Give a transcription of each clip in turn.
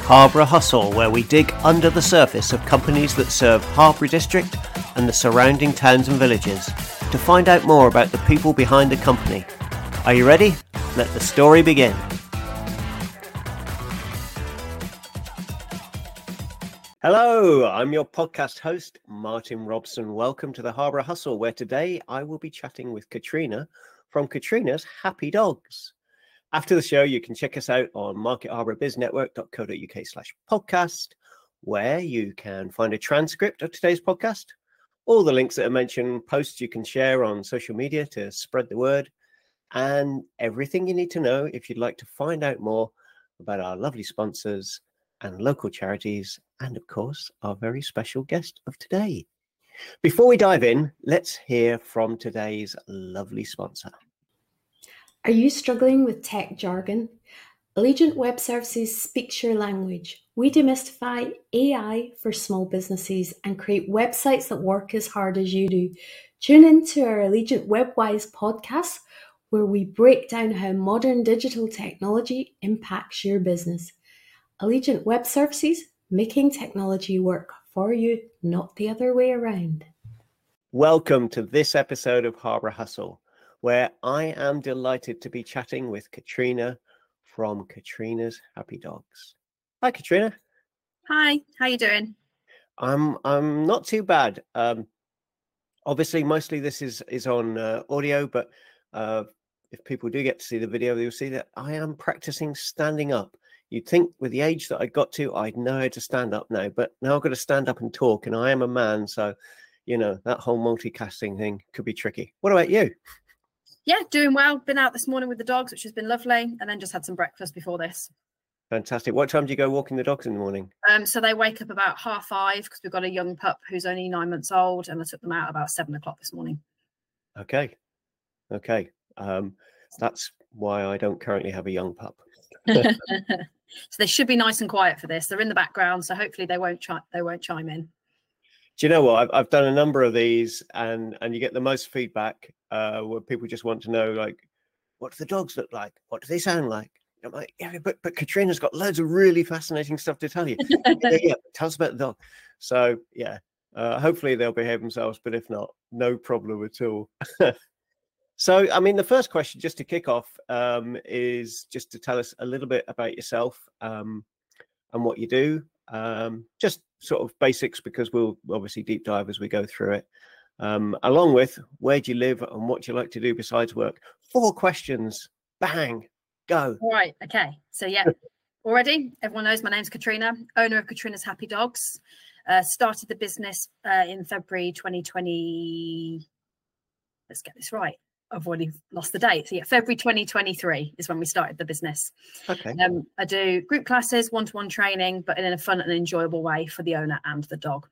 Harborough Hustle, where we dig under the surface of companies that serve Harborough District and the surrounding towns and villages to find out more about the people behind the company. Are you ready? Let the story begin. Hello, I'm your podcast host, Martin Robson. Welcome to the Harborough Hustle, where today I will be chatting with Katrina from Katrina's Happy Dogs. After the show, you can check us out on marketharbourbiznetwork.co.uk/podcast, where you can find a transcript of today's podcast, all the links that are mentioned, posts you can share on social media to spread the word, and everything you need to know if you'd like to find out more about our lovely sponsors and local charities, and of course, our very special guest of today. Before we dive in, let's hear from today's lovely sponsor. Are you struggling with tech jargon? Allegiant Web Services speaks your language. We demystify AI for small businesses and create websites that work as hard as you do. Tune into our Allegiant WebWise podcast, where we break down how modern digital technology impacts your business. Allegiant Web Services, making technology work for you, not the other way around. Welcome to this episode of Harborough Hustle, where I am delighted to be chatting with Katrina from Katrina's Happy Dogs. Hi, Katrina. Hi, how you doing? I'm not too bad. Obviously, mostly this is on audio, but if people do get to see the video, they'll see that I am practicing standing up. You'd think with the age that I got to, I'd know how to stand up now, but now I've got to stand up and talk, and I am a man, so, you know, that whole multicasting thing could be tricky. What about you? Yeah, doing well. Been out this morning with the dogs, which has been lovely, and then just had some breakfast before this. Fantastic. What time do you go walking the dogs in the morning? So they wake up about 5:30 because we've got a young pup who's only 9 months old, and I took them out about 7 o'clock this morning. Okay. That's why I don't currently have a young pup. So they should be nice and quiet for this. They're in the background, so hopefully they won't chime in. Do you know what? I've done a number of these, and you get the most feedback where people just want to know, like, what do the dogs look like? What do they sound like? I'm like, yeah, but Katrina's got loads of really fascinating stuff to tell you. yeah, tell us about the dog. So yeah, hopefully they'll behave themselves, but if not, no problem at all. So, I mean, the first question, just to kick off, is just to tell us a little bit about yourself and what you do. Just sort of basics, because we'll obviously deep dive as we go through it. Along with where do you live and what do you like to do besides work? 4 questions. Bang. Go. All right. Okay. So, yeah, already everyone knows my name's Katrina, owner of Katrina's Happy Dogs. Started the business in February 2020. Let's get this right. I've already lost the date. So yeah, February 2023 is when we started the business. Okay. I do group classes, one-to-one training, but in a fun and enjoyable way for the owner and the dog.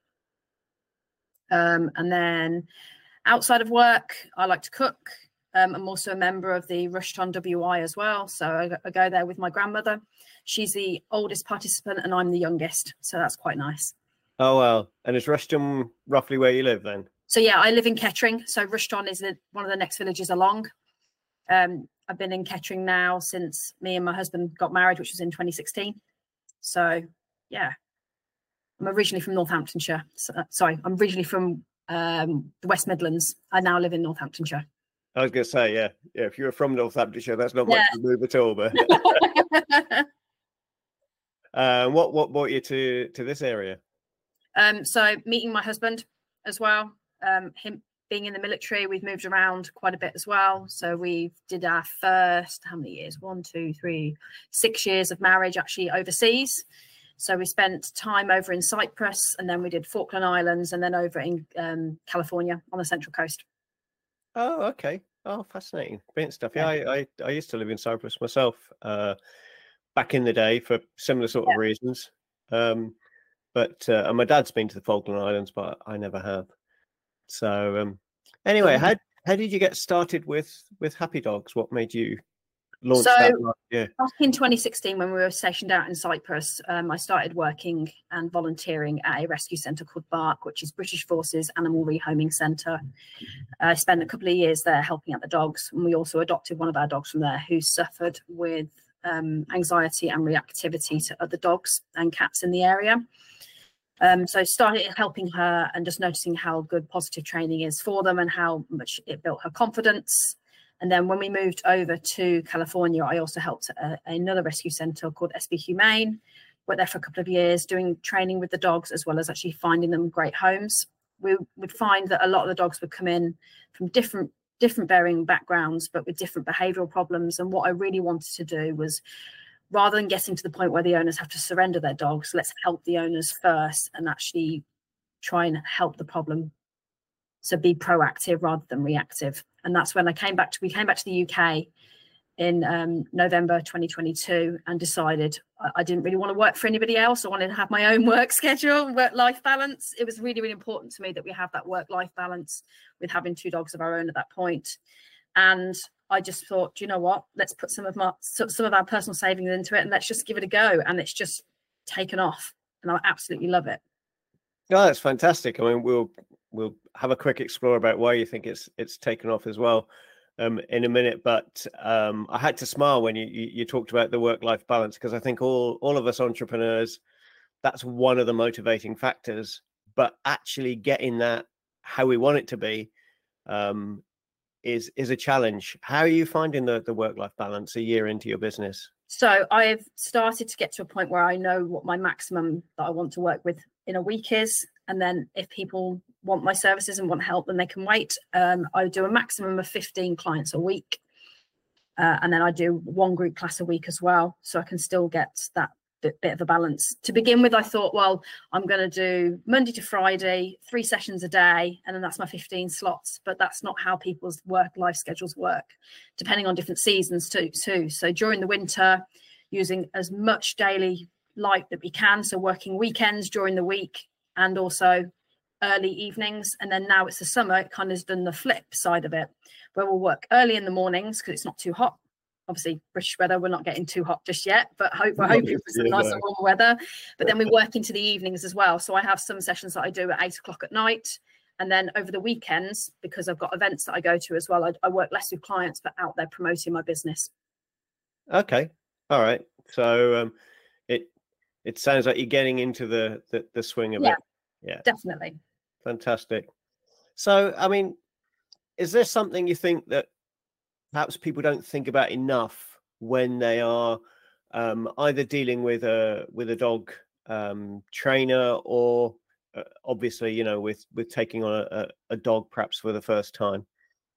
And then outside of work, I like to cook. I'm also a member of the Rushton WI as well. So I go there with my grandmother. She's the oldest participant and I'm the youngest. So that's quite nice. Oh, well. And is Rushton roughly where you live then? So yeah, I live in Kettering. So Rushton is one of the next villages along. I've been in Kettering now since me and my husband got married, which was in 2016. So yeah, I'm originally from Northamptonshire. I'm originally from the West Midlands. I now live in Northamptonshire. I was going to say, yeah. If you're from Northamptonshire, that's not much of a move at all. But what brought you to this area? So meeting my husband as well. Him being in the military, we've moved around quite a bit as well. So we did our first, how many years? 6 years of marriage actually overseas. So we spent time over in Cyprus, and then we did Falkland Islands, and then over in California on the Central Coast. Oh, okay. Oh, fascinating. Brilliant stuff. Yeah, I used to live in Cyprus myself back in the day for similar sort of reasons. But my dad's been to the Falkland Islands, but I never have. So anyway, how did you get started with Happy Dogs? What made you launch that last year? Back in 2016, when we were stationed out in Cyprus, I started working and volunteering at a rescue centre called BARC, which is British Forces Animal Rehoming Centre. I spent a couple of years there helping out the dogs, and we also adopted one of our dogs from there who suffered with anxiety and reactivity to other dogs and cats in the area. So I started helping her and just noticing how good positive training is for them and how much it built her confidence. And then when we moved over to California, I also helped another rescue centre called SB Humane. Worked there for a couple of years doing training with the dogs, as well as actually finding them great homes. We would find that a lot of the dogs would come in from different varying backgrounds, but with different behavioural problems. And what I really wanted to do was, rather than getting to the point where the owners have to surrender their dogs, let's help the owners first and actually try and help the problem. So be proactive rather than reactive. And that's when we came back to the UK in November 2022 and decided I didn't really want to work for anybody else. I wanted to have my own work schedule, work-life balance. It was really, really important to me that we have that work-life balance with having 2 dogs of our own at that point. And I just thought, do you know what? Let's put some of our personal savings into it and let's just give it a go. And it's just taken off, and I absolutely love it. Oh, that's fantastic. I mean, we'll have a quick explore about why you think it's taken off as well in a minute. But I had to smile when you talked about the work-life balance, because I think all of us entrepreneurs, that's one of the motivating factors. But actually getting that how we want it to be is a challenge. How are you finding the work-life balance a year into your business? So I've started to get to a point where I know what my maximum that I want to work with in a week is. And then if people want my services and want help, then they can wait. I do a maximum of 15 clients a week. And then I do 1 group class a week as well. So I can still get that bit of a balance. To begin with, I thought, well, I'm going to do Monday to Friday, 3 sessions a day, and then that's my 15 slots. But that's not how people's life schedules work, depending on different seasons too. So during the winter, using as much daily light that we can, so working weekends during the week and also early evenings. And then now it's the summer, it kind of has done the flip side of it, where we'll work early in the mornings because it's not too hot. Obviously, British weather, we're not getting too hot just yet, but we're hoping for some nice and warm weather. But then we work into the evenings as well. So I have some sessions that I do at 8 o'clock at night. And then over the weekends, because I've got events that I go to as well, I work less with clients, but out there promoting my business. Okay. All right. So it sounds like you're getting into the swing of it. Yeah, definitely. Fantastic. So, I mean, is there something you think that perhaps people don't think about enough when they are either dealing with a dog trainer or obviously, you know, with taking on a dog perhaps for the first time?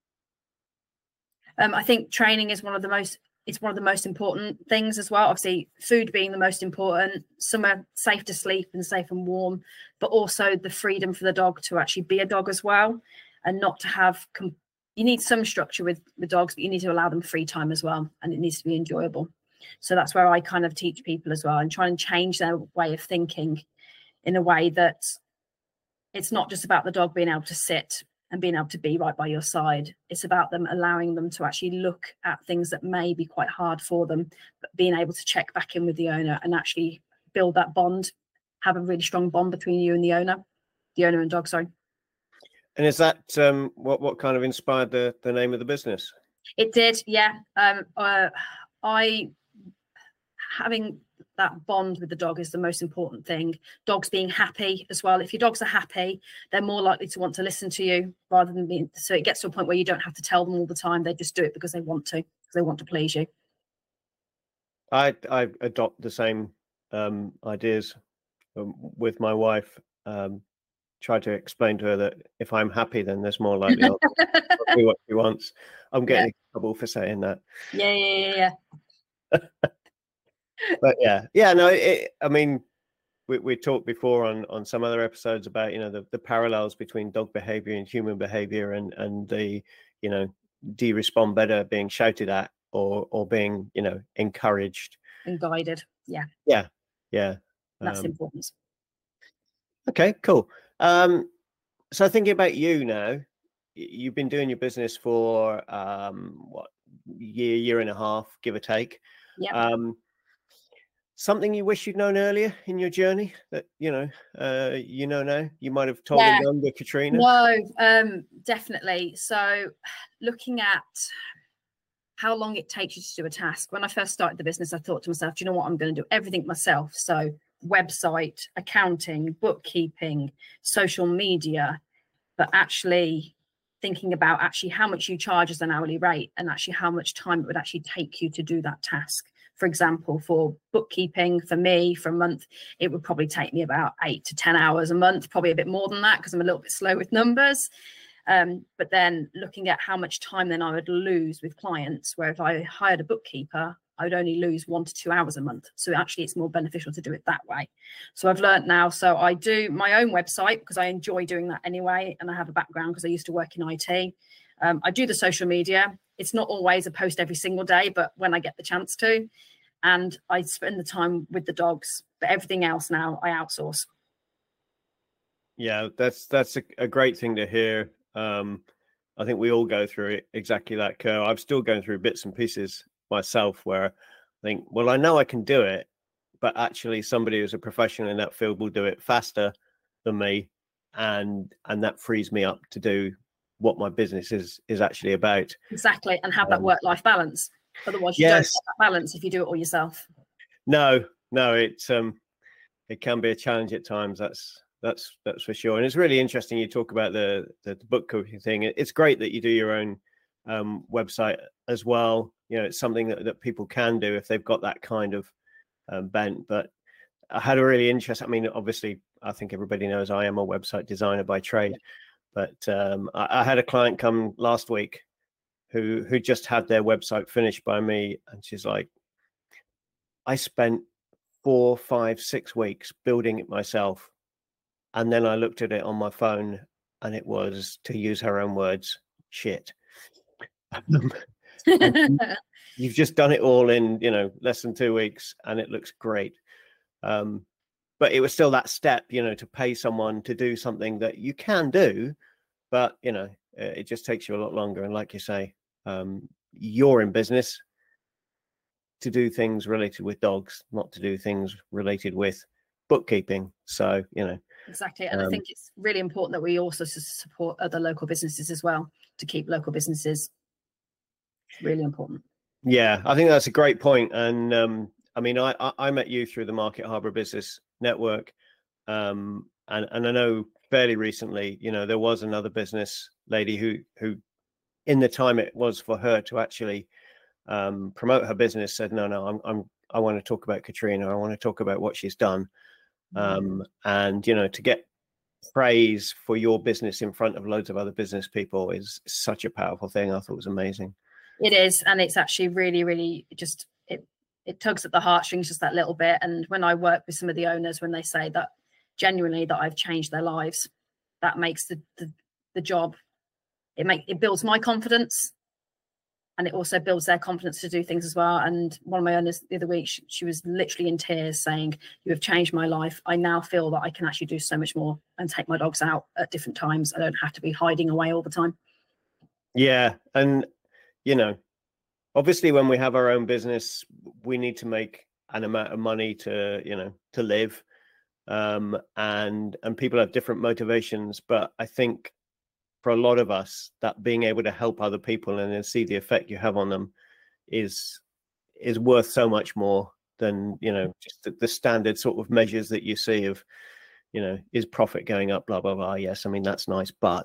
I think training is one of the most important things as well. Obviously, food being the most important, somewhere safe to sleep and safe and warm, but also the freedom for the dog to actually be a dog as well, and not to have you need some structure with dogs, but you need to allow them free time as well, and it needs to be enjoyable. So that's where I kind of teach people as well and try and change their way of thinking in a way that it's not just about the dog being able to sit and being able to be right by your side. It's about them allowing them to actually look at things that may be quite hard for them, but being able to check back in with the owner and actually build that bond, have a really strong bond between you and the owner and dog, sorry. And is that what kind of inspired the name of the business? It did, yeah. Having that bond with the dog is the most important thing. Dogs being happy as well. If your dogs are happy, they're more likely to want to listen to you rather than being. So it gets to a point where you don't have to tell them all the time. They just do it because they want to, because they want to please you. I adopt the same ideas with my wife. Try to explain to her that if I'm happy, then there's more likely I'll do what she wants. I'm getting in trouble for saying that. Yeah. But no. I mean, we talked before on some other episodes about, you know, the parallels between dog behavior and human behavior, and the, you know, do you respond better being shouted at or being, you know, encouraged and guided? Yeah. That's important. Okay, cool. So thinking about you now, you've been doing your business for year and a half, give or take. Yeah. Something you wish you'd known earlier in your journey that now you might have told a younger Katrina? No, definitely. So looking at how long it takes you to do a task. When I first started the business, I thought to myself, do you know what, I'm going to do everything myself. So website, accounting, bookkeeping, social media, but actually thinking about actually how much you charge as an hourly rate and actually how much time it would actually take you to do that task. For example, for bookkeeping, for me, for a month, it would probably take me about 8 to 10 hours a month, probably a bit more than that because I'm a little bit slow with numbers. But then looking at how much time then I would lose with clients, where if I hired a bookkeeper, I would only lose 1 to 2 hours a month. So actually it's more beneficial to do it that way. So I've learned now. So I do my own website because I enjoy doing that anyway. And I have a background because I used to work in IT. I do the social media. It's not always a post every single day, but when I get the chance to, and I spend the time with the dogs, but everything else now I outsource. Yeah, that's a great thing to hear. I think we all go through it, exactly that curve. I'm still going through bits and pieces myself where I think, well, I know I can do it, but actually somebody who's a professional in that field will do it faster than me, and that frees me up to do what my business is actually about. Exactly, and have that work-life balance. Otherwise, you don't get that balance if you do it all yourself. No, it can be a challenge at times. That's for sure. And it's really interesting you talk about the bookkeeping thing. It's great that you do your own website as well. You know, it's something that people can do if they've got that kind of bent. But I had a really interesting, I mean, obviously, I think everybody knows I am a website designer by trade. But I had a client come last week who just had their website finished by me. And she's like, I spent 4, 5, 6 weeks building it myself. And then I looked at it on my phone and it was, to use her own words, shit. You've just done it all in, less than 2 weeks and it looks great. But it was still that step, to pay someone to do something that you can do, but, it just takes you a lot longer. And like you say, you're in business to do things related with dogs, not to do things related with bookkeeping. So, Exactly. And I think it's really important that we also support other local businesses as well, to keep local businesses. It's really important. Yeah, I think that's a great point. And I mean, I met you through the Market Harborough Business Network. And I know fairly recently, there was another business lady who in the time it was for her to actually promote her business said, no, I want to talk about Katrina. I want to talk about what she's done. And to get praise for your business in front of loads of other business people is such a powerful thing. I thought it was amazing. It is, and it's actually really, really just it tugs at the heartstrings just that little bit. And when I work with some of the owners, when they say that genuinely that I've changed their lives, that makes the job, it builds my confidence. And it also builds their confidence to do things as well. And one of my owners the other week, she was literally in tears saying, you have changed my life. I now feel that I can actually do so much more and take my dogs out at different times. I don't have to be hiding away all the time. Yeah. And, obviously when we have our own business, we need to make an amount of money to live. And people have different motivations. But I think for a lot of us, that being able to help other people and then see the effect you have on them is worth so much more than, just the standard sort of measures that you see of, is profit going up, blah, blah, blah. Yes, I mean, that's nice. But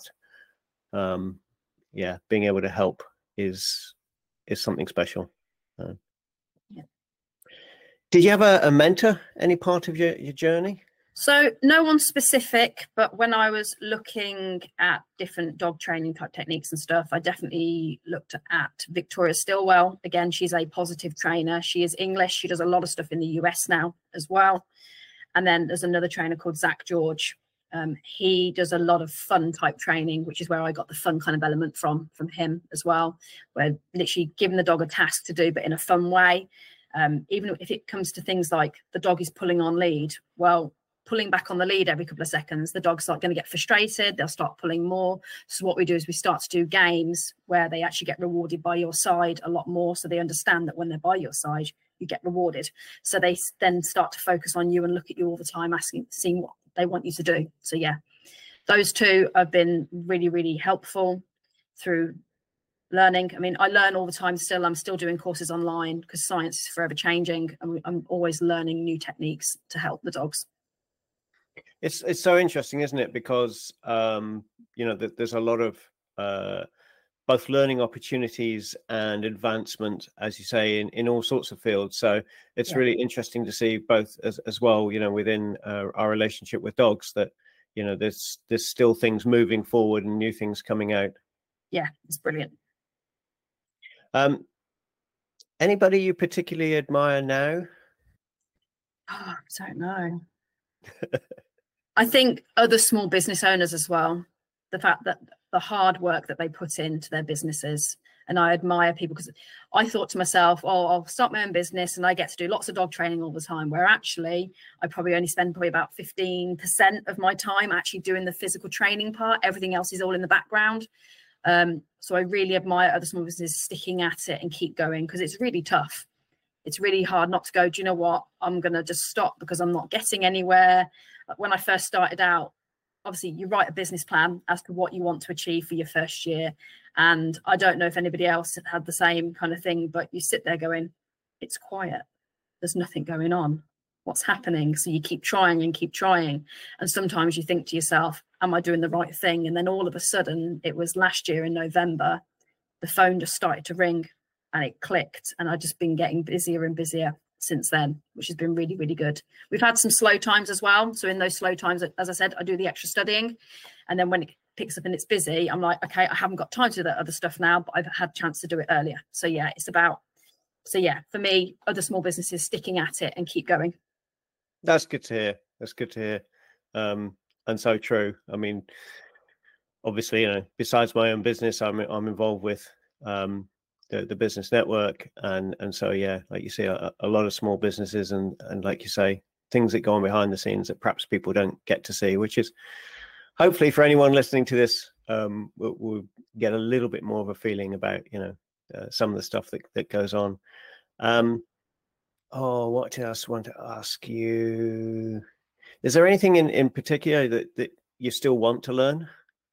being able to help is something special. Yeah. Did you have a mentor, any part of your journey? So no one specific, but when I was looking at different dog training type techniques and stuff, I definitely looked at Victoria Stilwell. Again, she's a positive trainer. She is English. She does a lot of stuff in the US now as well. And then there's another trainer called Zach George. He does a lot of fun type training, which is where I got the fun kind of element from him as well, where literally giving the dog a task to do, but in a fun way. Even if it comes to things like the dog is pulling on lead, well, pulling back on the lead every couple of seconds, the dog's not going to get frustrated. They'll start pulling more. So what we do is we start to do games where they actually get rewarded by your side a lot more. So they understand that when they're by your side, you get rewarded. So they then start to focus on you and look at you all the time, seeing what they want you to do. So yeah, those two have been really, really helpful through learning. I mean, I learn all the time still. I'm still doing courses online because science is forever changing, and I'm always learning new techniques to help the dogs. It's so interesting, isn't it? Because you know, there's a lot of both learning opportunities and advancement, as you say, in all sorts of fields. So it's really interesting to see both as well, you know, within our relationship with dogs, that, you know, there's still things moving forward and new things coming out. Yeah, it's brilliant. Anybody you particularly admire now? Oh, I don't know. I think other small business owners as well, the fact that the hard work that they put into their businesses. And I admire people, because I thought to myself, oh, I'll start my own business and I get to do lots of dog training all the time, where actually I probably only spend about 15% of my time actually doing the physical training part. Everything else is all in the background. So I really admire other small businesses sticking at it and keep going, because it's really tough. It's really hard not to go, do you know what, I'm going to just stop because I'm not getting anywhere. When I first started out, obviously you write a business plan as to what you want to achieve for your first year. And I don't know if anybody else had the same kind of thing, but you sit there going, it's quiet. There's nothing going on. What's happening? So you keep trying and keep trying. And sometimes you think to yourself, am I doing the right thing? And then all of a sudden, it was last year in November, the phone just started to ring and it clicked. And I've just been getting busier and busier since then, which has been really, really good. We've had some slow times as well. So in those slow times, as I said, I do the extra studying. And then when it picks up and it's busy, I'm like, okay, I haven't got time to do that other stuff now, but I've had a chance to do it earlier. So yeah, it's about, so yeah, for me, other small businesses sticking at it and keep going. That's good to hear. That's good to hear. And so true. I mean, obviously, you know, besides my own business, I'm involved with the business network, and so yeah, like you say, a lot of small businesses, and like you say, things that go on behind the scenes that perhaps people don't get to see, which is hopefully for anyone listening to this, we'll get a little bit more of a feeling about, you know, some of the stuff that goes on. Oh, what else I want to ask you? Is there anything in particular that you still want to learn?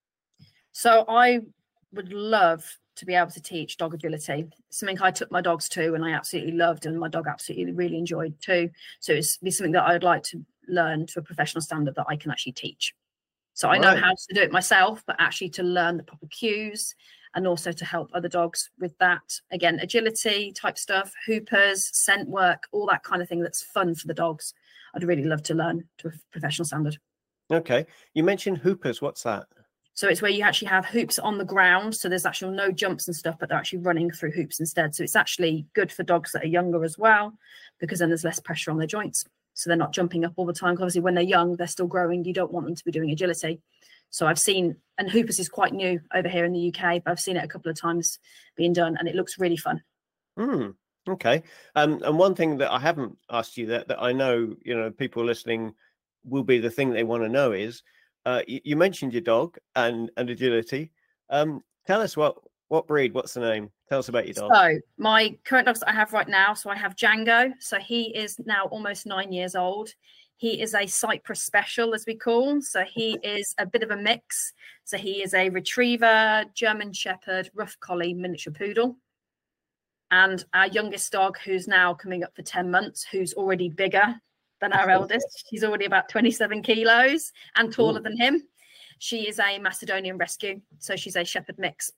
So I would love to be able to teach dog agility, something I took my dogs to and I absolutely loved, and my dog absolutely really enjoyed too. So it's be something that I'd like to learn to a professional standard that I can actually teach. So I know how to do it myself, but actually to learn the proper cues and also to help other dogs with that. Again, agility type stuff, hoopers, scent work, all that kind of thing that's fun for the dogs. I'd really love to learn to a professional standard. Okay. You mentioned hoopers. What's that? So it's where you actually have hoops on the ground. So there's actually no jumps and stuff, but they're actually running through hoops instead. So it's actually good for dogs that are younger as well, because then there's less pressure on their joints. So they're not jumping up all the time. Obviously, when they're young, they're still growing. You don't want them to be doing agility. So I've seen, and hoopers is quite new over here in the UK, but I've seen it a couple of times being done, and it looks really fun. Okay. And one thing that I haven't asked you that I know, you know, people listening will be the thing they want to know is, you mentioned your dog and agility. Tell us what breed, what's the name? Tell us about your dog. So my current dogs that I have right now, so I have Django. So he is now almost 9 years old. He is a Cyprus special, as we call. So he is a bit of a mix. So he is a retriever, German Shepherd, rough collie, miniature poodle. And our youngest dog, who's now coming up for 10 months, who's already bigger than our eldest. She's already about 27 kilos and taller than him. She is a Macedonian rescue. So she's a Shepherd mix.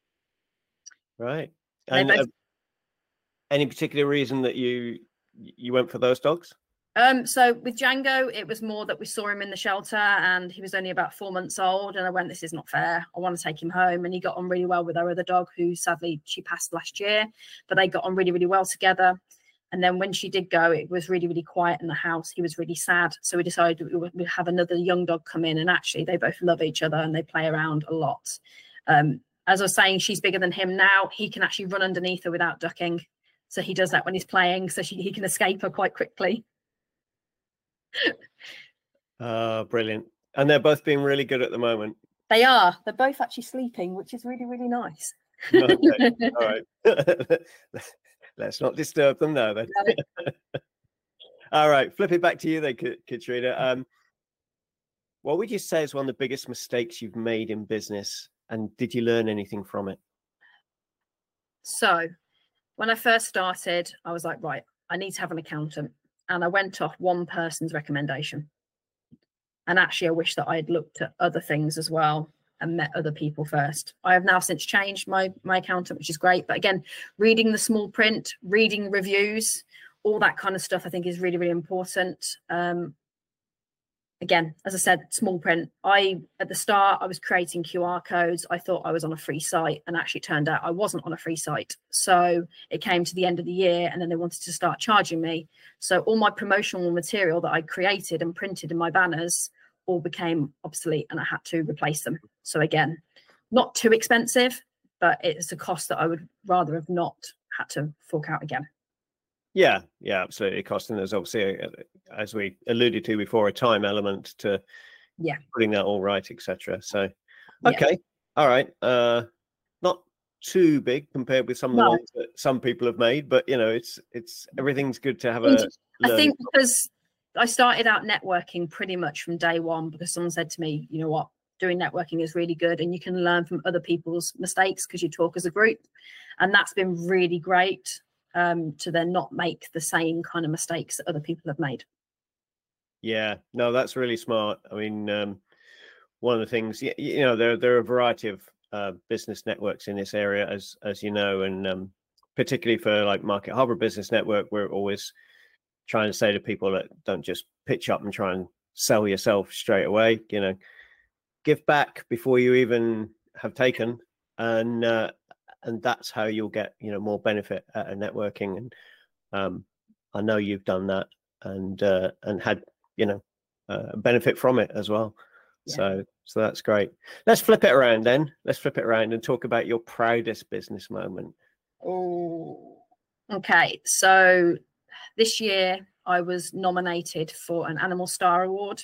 Right. And any particular reason that you went for those dogs? So with Django, it was more that we saw him in the shelter and he was only about 4 months old. And I went, this is not fair. I want to take him home. And he got on really well with our other dog, who sadly she passed last year, but they got on really, really well together. And then when she did go, it was really, really quiet in the house. He was really sad. So we decided we'd have another young dog come in, and actually they both love each other and they play around a lot. As I was saying, she's bigger than him now. He can actually run underneath her without ducking. So he does that when he's playing. So he can escape her quite quickly. Brilliant. And they're both being really good at the moment. They are. They're both actually sleeping, which is really, really nice. Okay. All right. Let's not disturb them now then. All right. Flip it back to you then, Katrina. What would you say is one of the biggest mistakes you've made in business? And did you learn anything from it? So when I first started, I was like, right, I need to have an accountant. And I went off one person's recommendation. And actually, I wish that I had looked at other things as well and met other people first. I have now since changed my accountant, which is great. But again, reading the small print, reading reviews, all that kind of stuff, I think is really, really important. Again, as I said, small print. At the start, I was creating QR codes. I thought I was on a free site, and actually it turned out I wasn't on a free site. So it came to the end of the year, and then they wanted to start charging me. So all my promotional material that I created and printed in my banners all became obsolete, and I had to replace them. So again, not too expensive, but it's a cost that I would rather have not had to fork out again. Yeah, absolutely. Costing, there's obviously, as we alluded to before, a time element to putting that all right, etc. So, okay, all right. Not too big compared with some of the ones that some people have made, but it's everything's good to have a. I think because I started out networking pretty much from day one, because someone said to me, you know what, doing networking is really good, and you can learn from other people's mistakes because you talk as a group, and that's been really great. To then not make the same kind of mistakes that other people have made. Yeah, no, that's really smart. I mean, one of the things, there are a variety of business networks in this area, as you know, and particularly for like Market Harborough Business Network, we're always trying to say to people that don't just pitch up and try and sell yourself straight away. Give back before you even have taken, and that's how you'll get more benefit out of networking. And I know you've done that and had benefit from it as well. So that's great. Let's flip it around then. Let's flip it around and talk about your proudest business moment. Oh, okay. So this year I was nominated for an Animal Star Award.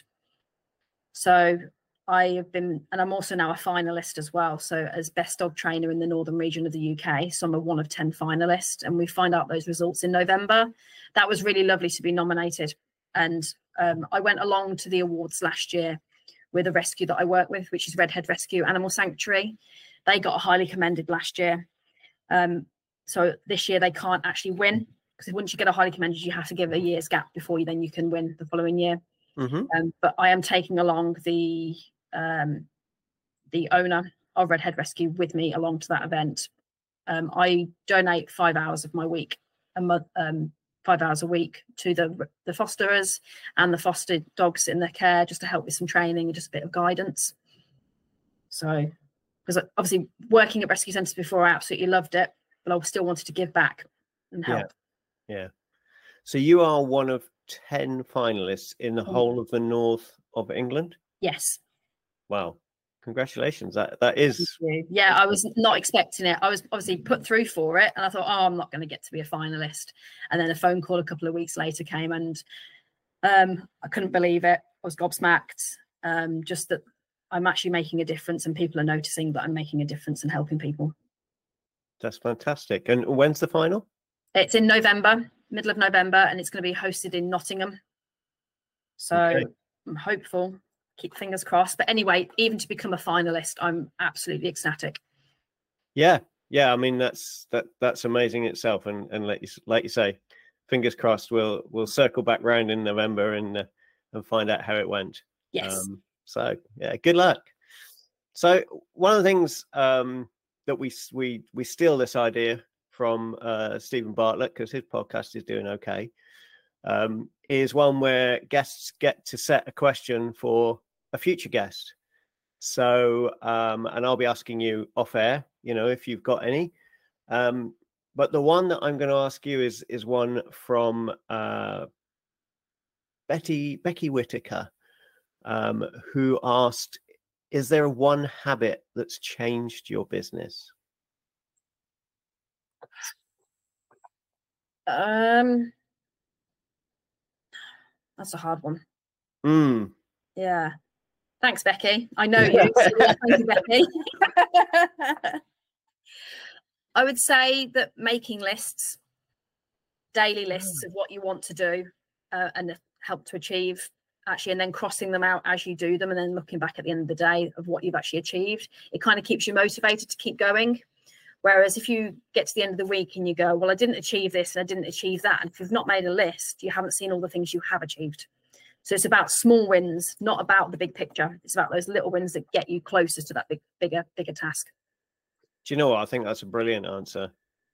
So I have been, and I'm also now a finalist as well. So as best dog trainer in the northern region of the UK. So I'm one of 10 finalists, and we find out those results in November. That was really lovely to be nominated. And I went along to the awards last year with a rescue that I work with, which is Redhead Rescue Animal Sanctuary. They got highly commended last year. So this year they can't actually win, because once you get a highly commended, you have to give a year's gap before you can win the following year. Mm-hmm. But I am taking along the owner of Redhead Rescue with me along to that event. I donate 5 hours of my week, 5 hours a week to the fosterers and the fostered dogs in their care, just to help with some training and just a bit of guidance. So, because obviously working at rescue centres before, I absolutely loved it, but I still wanted to give back and help. Yeah. So you are one of 10 finalists in the whole of the north of England? Yes. Wow. Congratulations. That is. Yeah, I was not expecting it. I was obviously put through for it, and I thought, I'm not going to get to be a finalist. And then a phone call a couple of weeks later came, and I couldn't believe it. I was gobsmacked. Just that I'm actually making a difference, and people are noticing that I'm making a difference and helping people. That's fantastic. And when's the final? It's in November, middle of November, and it's going to be hosted in Nottingham. So I'm hopeful. Keep fingers crossed. But anyway, even to become a finalist, I'm absolutely ecstatic. Yeah. I mean, that's amazing itself. And like you say, fingers crossed. We'll circle back round in November and find out how it went. Yes. So yeah, good luck. So one of the things that we steal this idea from Stephen Bartlett, because his podcast is doing okay, is one where guests get to set a question for a future guest. So, and I'll be asking you off air, if you've got any. But the one that I'm going to ask you is one from Becky Whitaker, who asked, is there one habit that's changed your business? That's a hard one. Yeah. Thanks, Becky. I know you. So thank you, Becky. I would say that making lists, daily lists of what you want to do and help to achieve, actually, and then crossing them out as you do them, and then looking back at the end of the day of what you've actually achieved. It kind of keeps you motivated to keep going. Whereas if you get to the end of the week and you go, well, I didn't achieve this and I didn't achieve that, and if you've not made a list, you haven't seen all the things you have achieved. So it's about small wins, not about the big picture. It's about those little wins that get you closer to that bigger task. Do you know what? I think that's a brilliant answer.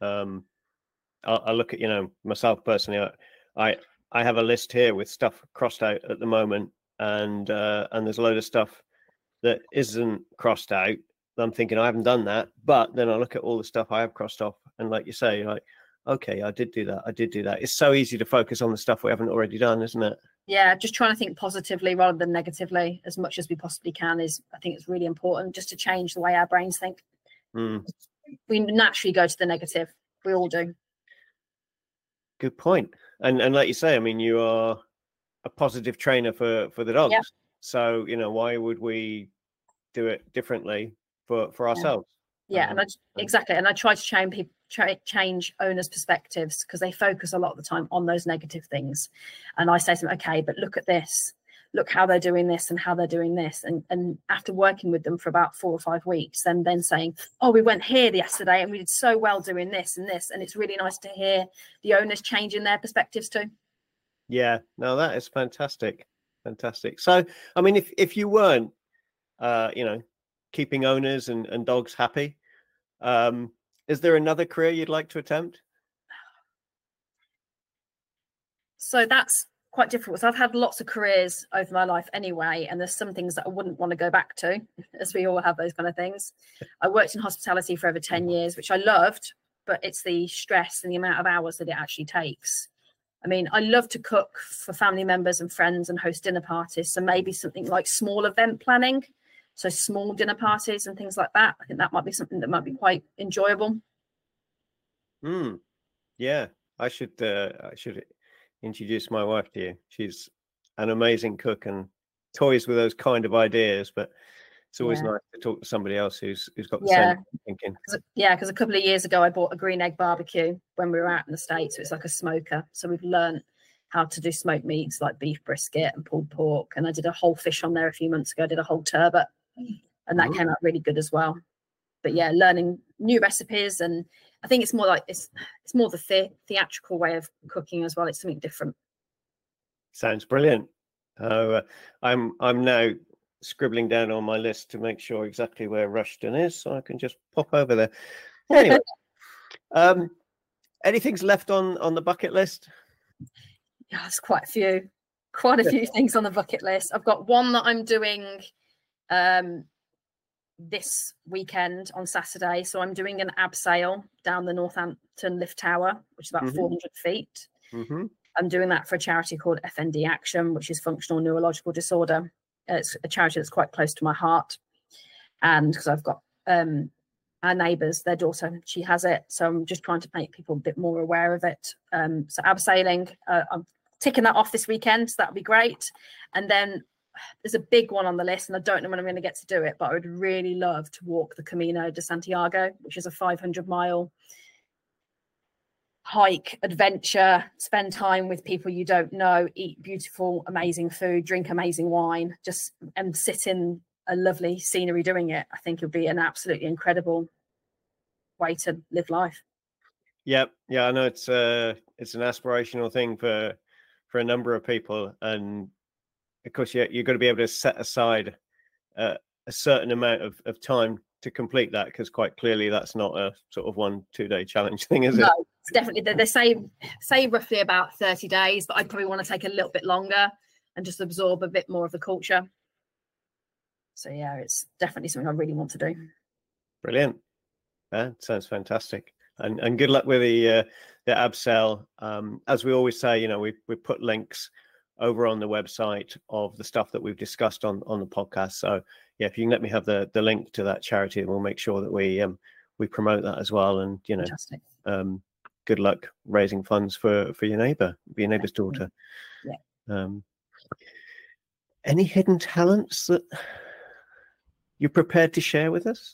I look at, myself personally, I have a list here with stuff crossed out at the moment, and there's a load of stuff that isn't crossed out. I'm thinking I haven't done that, but then I look at all the stuff I have crossed off, and like you say, like, okay, I did do that. It's so easy to focus on the stuff we haven't already done, isn't it? Yeah, just trying to think positively rather than negatively as much as we possibly can I think it's really important, just to change the way our brains think. We naturally go to the negative. We all do. Good point. And like you say, I mean, you are a positive trainer for the dogs. Yep. So, why would we do it differently for ourselves? Yeah, exactly. And I try to change owners' perspectives, because they focus a lot of the time on those negative things. And I say to them, okay, but look at this. Look how they're doing this and how they're doing this. And after working with them for about 4 or 5 weeks, then saying, oh, we went here yesterday and we did so well doing this and this. And it's really nice to hear the owners changing their perspectives too. Yeah, no, that is fantastic. Fantastic. So, I mean, if you weren't, keeping owners and dogs happy, is there another career you'd like to attempt? So that's quite difficult. So I've had lots of careers over my life anyway, and there's some things that I wouldn't want to go back to, as we all have those kind of things. I worked in hospitality for over 10 years, which I loved, but it's the stress and the amount of hours that it actually takes. I mean, I love to cook for family members and friends and host dinner parties. So maybe something like small event planning. So small dinner parties and things like that. I think that might be something that might be quite enjoyable. Yeah, I should introduce my wife to you. She's an amazing cook and toys with those kind of ideas, but it's always nice to talk to somebody else who's got the same thinking. Yeah, because a couple of years ago I bought a green egg barbecue when we were out in the States. So it's like a smoker. So we've learned how to do smoked meats like beef brisket and pulled pork. And I did a whole fish on there a few months ago. I did a whole turbot, and that came out really good as well. But yeah, learning new recipes, and I think it's more like it's more the theatrical way of cooking as well. It's something different. Sounds brilliant. I'm now scribbling down on my list to make sure exactly where Rushden is, so I can just pop over there. Anyway, anything's left on the bucket list? Yeah, there's quite a few things on the bucket list. I've got one that I'm doing this weekend on Saturday. So I'm doing an abseil down the Northampton Lift Tower, which is about 400 feet. I'm doing that for a charity called FND Action, which is Functional Neurological Disorder. It's a charity that's quite close to my heart. And because I've got our neighbours, their daughter, she has it. So I'm just trying to make people a bit more aware of it. So abseiling, I'm ticking that off this weekend. So that'll be great. And then there's a big one on the list, and I don't know when I'm going to get to do it, but I would really love to walk the Camino de Santiago, which is a 500-mile hike, adventure, spend time with people you don't know, eat beautiful, amazing food, drink amazing wine, and sit in a lovely scenery doing it. I think it would be an absolutely incredible way to live life. Yeah, I know it's an aspirational thing for a number of people, and of course, you've got to be able to set aside a certain amount of time to complete that, because quite clearly that's not a sort of 1-2 day challenge thing, is it? No, it's definitely. They say roughly about 30 days, but I probably want to take a little bit longer and just absorb a bit more of the culture. So yeah, it's definitely something I really want to do. Brilliant. That sounds fantastic. And good luck with the abseil. As we always say, we put links over on the website of the stuff that we've discussed on the podcast. So yeah, if you can let me have the link to that charity, we'll make sure that we promote that as well. And Fantastic. Good luck raising funds for your neighbour's daughter. Yeah. Any hidden talents that you're prepared to share with us?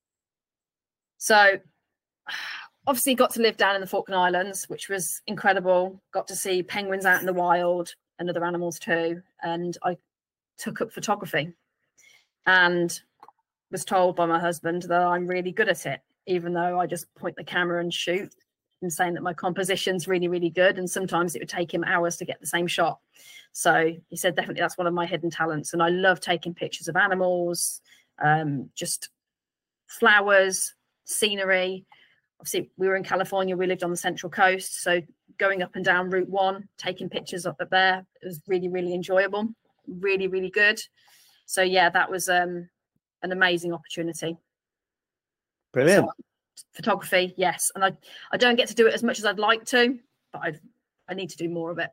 So obviously got to live down in the Falkland Islands, which was incredible. Got to see penguins out in the wild and other animals too. And I took up photography and was told by my husband that I'm really good at it, even though I just point the camera and shoot, and saying that my composition's really, really good. And sometimes it would take him hours to get the same shot. So he said, definitely that's one of my hidden talents. And I love taking pictures of animals, just flowers, scenery. Obviously, we were in California, we lived on the Central Coast. So going up and down Route 1, taking pictures up there, it was really, really enjoyable, really, really good. So yeah, that was an amazing opportunity. Brilliant. So, photography, yes. And I don't get to do it as much as I'd like to, but I need to do more of it.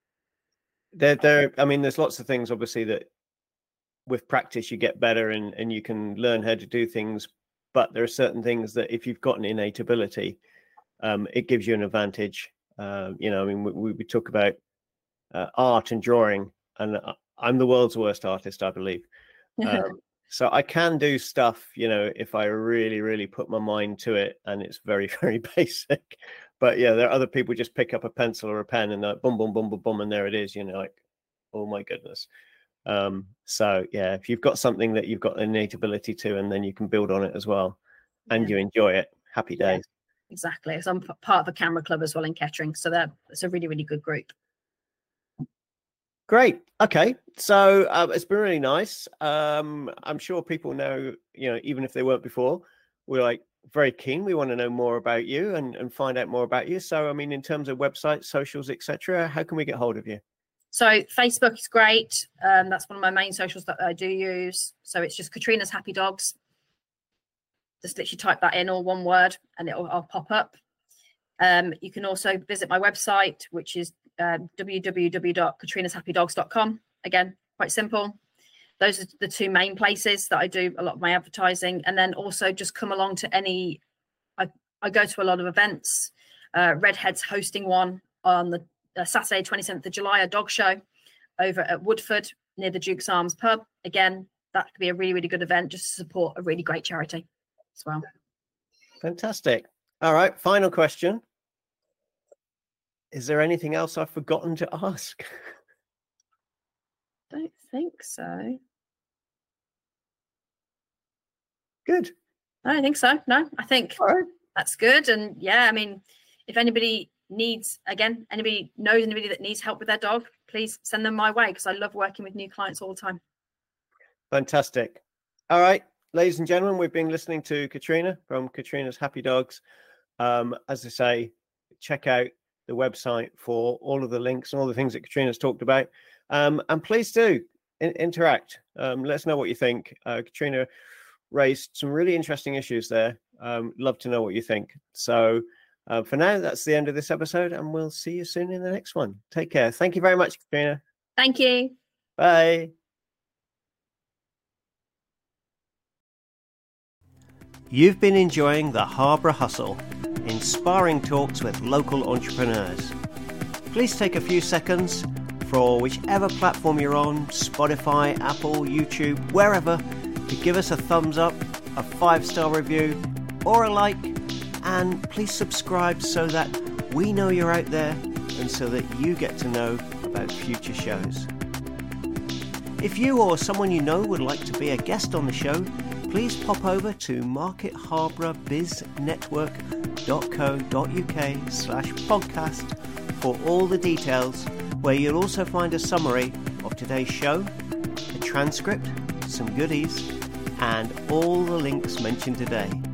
I mean, there's lots of things, obviously, that with practice you get better and you can learn how to do things. But there are certain things that if you've got an innate ability, it gives you an advantage. I mean, we talk about art and drawing, and I'm the world's worst artist, I believe. So I can do stuff, if I really, really put my mind to it, and it's very, very basic. But yeah, there are other people just pick up a pencil or a pen and boom, boom, boom, boom, boom, and there it is. Like, oh my goodness. So yeah, if you've got something that you've got an innate ability to, and then you can build on it as well, and you enjoy it, happy days. Yeah, exactly. So I'm part of a camera club as well in Kettering, so that's a really, really good group. Great. Okay, so it's been really nice. I'm sure people know, even if they weren't before, we're like very keen. We want to know more about you and find out more about you. So I mean, in terms of websites, socials, etc., how can we get hold of you? So Facebook is great. That's one of my main socials that I do use. So it's just Katrina's Happy Dogs. Just literally type that in, all one word, and I'll pop up. You can also visit my website, which is www.katrinashappydogs.com. Again, quite simple. Those are the two main places that I do a lot of my advertising. And then also just come along to I go to a lot of events. Redhead's hosting one on the Saturday, 27th of July, a dog show over at Woodford near the Duke's Arms pub. Again, that could be a really, really good event just to support a really great charity as well. Fantastic. All right, final question. Is there anything else I've forgotten to ask? Don't think so. Good. I don't think so. No, I think that's good. And yeah, I mean, if anybody knows anybody that needs help with their dog, please send them my way, because I love working with new clients all the time. Fantastic. All right, ladies and gentlemen, we've been listening to Katrina from Katrina's Happy Dogs. As I say, check out the website for all of the links and all the things that Katrina's talked about. And please do interact. Let us know what you think. Katrina raised some really interesting issues there. Love to know what you think. So for now, that's the end of this episode, and we'll see you soon in the next one. Take care. Thank you very much, Katrina. Thank you. Bye. You've been enjoying the Harborough Hustle, inspiring talks with local entrepreneurs. Please take a few seconds for whichever platform you're on, Spotify, Apple, YouTube, wherever, to give us a thumbs up, a 5-star review, or a like, and please subscribe so that we know you're out there and so that you get to know about future shows. If you or someone you know would like to be a guest on the show, please pop over to marketharboroughbiznetwork.co.uk/podcast for all the details, where you'll also find a summary of today's show, a transcript, some goodies, and all the links mentioned today.